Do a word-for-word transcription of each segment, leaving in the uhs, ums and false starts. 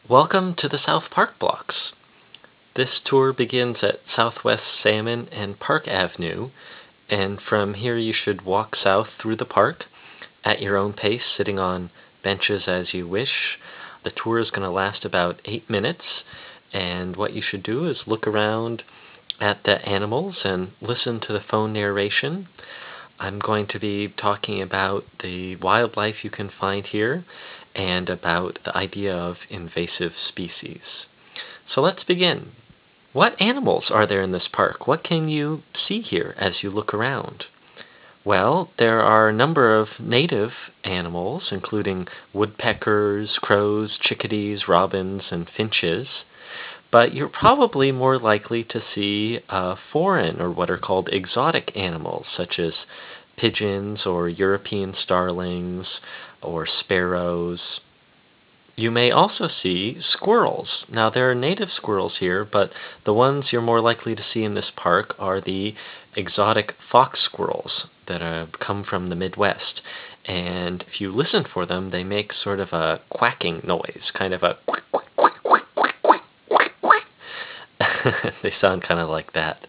Welcome to the South Park Blocks. This tour begins at Southwest Salmon and Park Avenue, and from here you should walk south through the park at your own pace, sitting on benches as you wish. The tour is going to last about eight minutes, and what you should do is look around at the animals and listen to the phone narration. I'm going to be talking about the wildlife you can find here and about the idea of invasive species. So let's begin. What animals are there in this park? What can you see here as you look around? Well, there are a number of native animals, including woodpeckers, crows, chickadees, robins, and finches. But you're probably more likely to see uh, foreign, or what are called exotic animals, such as pigeons or European starlings or sparrows. You may also see squirrels. Now, there are native squirrels here, but the ones you're more likely to see in this park are the exotic fox squirrels that uh, come from the Midwest. And if you listen for them, they make sort of a quacking noise, kind of a quack, quack, quack, quack, quack, quack, quack, quack. They sound kind of like that.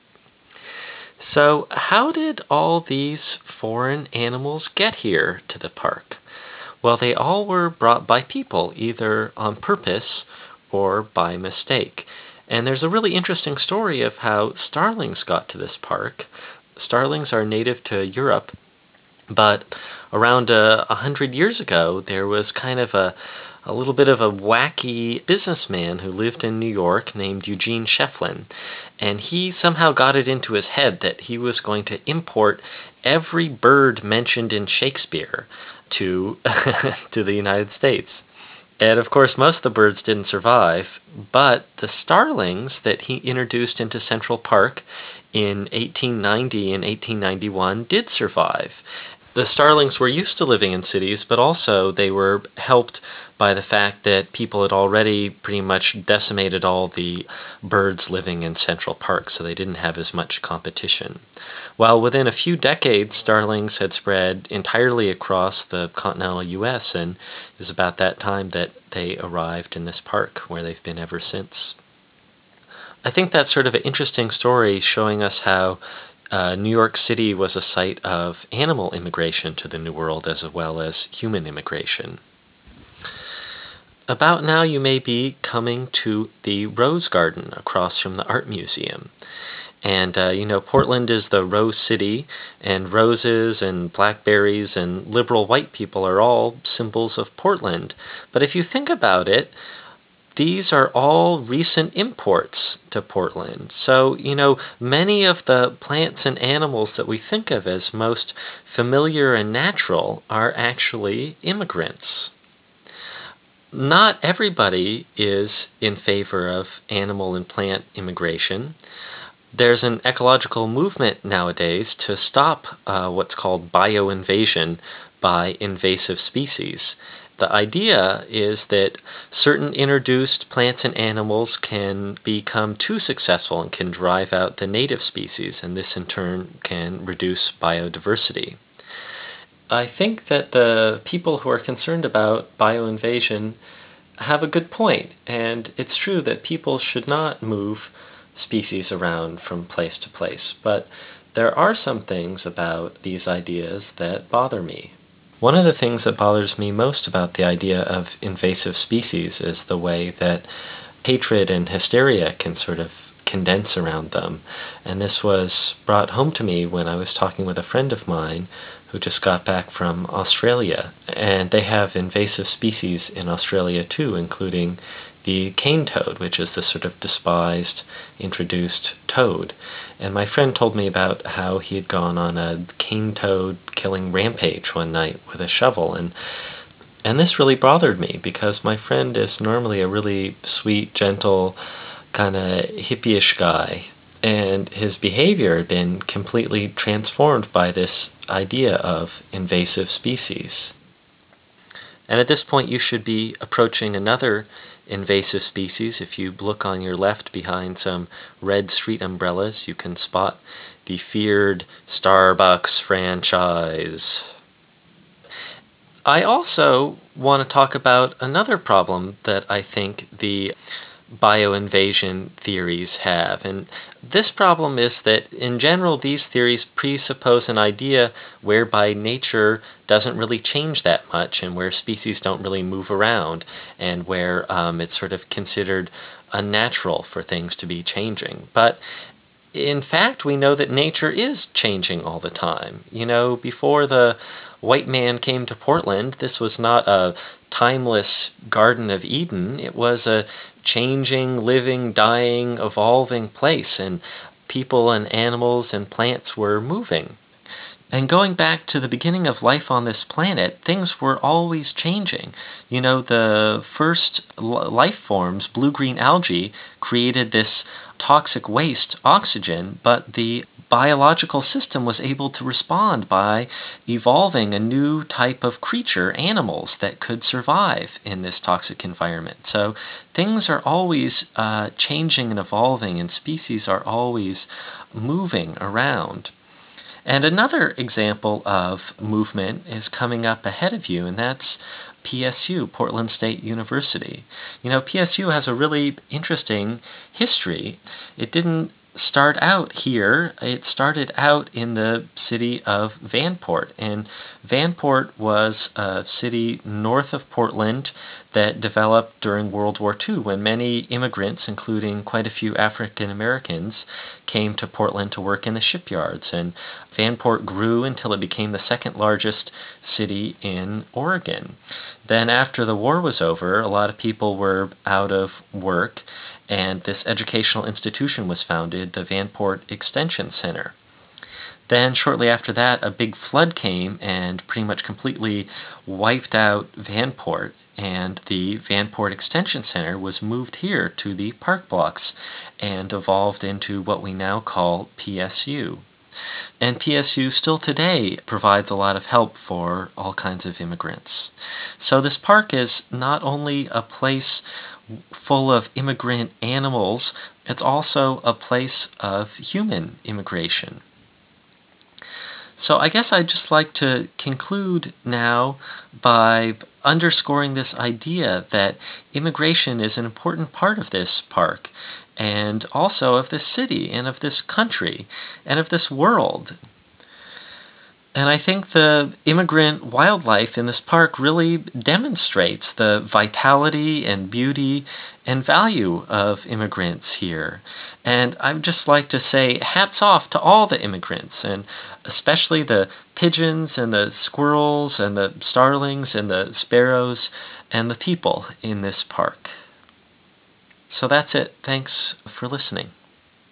So, how did all these foreign animals get here to the park? Well, they all were brought by people, either on purpose or by mistake. And there's a really interesting story of how starlings got to this park. Starlings are native to Europe, but around uh, a hundred years ago, there was kind of a a little bit of a wacky businessman who lived in New York named Eugene Shefflin, and he somehow got it into his head that he was going to import every bird mentioned in Shakespeare to to the United States. And of course, most of the birds didn't survive, but the starlings that he introduced into Central Park in eighteen ninety and eighteen ninety-one did survive. The starlings were used to living in cities, but also they were helped by the fact that people had already pretty much decimated all the birds living in Central Park, so they didn't have as much competition. While within a few decades, starlings had spread entirely across the continental U S, and it was about that time that they arrived in this park, where they've been ever since. I think that's sort of an interesting story showing us how uh, New York City was a site of animal immigration to the New World as well as human immigration. About now you may be coming to the Rose Garden across from the Art Museum. And, uh, you know, Portland is the Rose City, and roses and blackberries and liberal white people are all symbols of Portland. But if you think about it, these are all recent imports to Portland. So, you know, many of the plants and animals that we think of as most familiar and natural are actually immigrants. Not everybody is in favor of animal and plant immigration. There's an ecological movement nowadays to stop uh, what's called bioinvasion by invasive species. The idea is that certain introduced plants and animals can become too successful and can drive out the native species, and this in turn can reduce biodiversity. I think that the people who are concerned about bioinvasion have a good point, and it's true that people should not move species around from place to place, but there are some things about these ideas that bother me. One of the things that bothers me most about the idea of invasive species is the way that hatred and hysteria can sort of condense around them. And this was brought home to me when I was talking with a friend of mine who just got back from Australia. And they have invasive species in Australia too, including the cane toad, which is this sort of despised, introduced toad. And my friend told me about how he had gone on a cane toad killing rampage one night with a shovel, and and this really bothered me because my friend is normally a really sweet, gentle, kind of hippie-ish guy, and his behavior had been completely transformed by this idea of invasive species. And at this point you should be approaching another invasive species. If you look on your left behind some red street umbrellas, you can spot the feared Starbucks franchise. I also want to talk about another problem that I think the bioinvasion theories have. And this problem is that, in general, these theories presuppose an idea whereby nature doesn't really change that much and where species don't really move around and where um, it's sort of considered unnatural for things to be changing. But in fact, we know that nature is changing all the time. You know, before the white man came to Portland, this was not a timeless Garden of Eden. It was a changing, living, dying, evolving place, and people and animals and plants were moving. And going back to the beginning of life on this planet, things were always changing. You know, the first life forms, blue-green algae, created this toxic waste, oxygen, but the biological system was able to respond by evolving a new type of creature, animals, that could survive in this toxic environment. So things are always uh, changing and evolving, and species are always moving around. And another example of movement is coming up ahead of you, and that's P S U, Portland State University. You know, P S U has a really interesting history. It didn't start out here. It started out in the city of Vanport, and Vanport was a city north of Portland that developed during World War Two when many immigrants, including quite a few African Americans, came to Portland to work in the shipyards. And Vanport grew until it became the second largest city in Oregon. Then after the war was over, a lot of people were out of work, and this educational institution was founded, the Vanport Extension Center. Then, shortly after that, a big flood came and pretty much completely wiped out Vanport, and the Vanport Extension Center was moved here to the park blocks and evolved into what we now call P S U. And P S U still today provides a lot of help for all kinds of immigrants. So this park is not only a place full of immigrant animals, it's also a place of human immigration. So I guess I'd just like to conclude now by underscoring this idea that immigration is an important part of this park, and also of this city, and of this country, and of this world. And I think the immigrant wildlife in this park really demonstrates the vitality and beauty and value of immigrants here. And I'd just like to say hats off to all the immigrants, and especially the pigeons and the squirrels and the starlings and the sparrows and the people in this park. So that's it. Thanks for listening.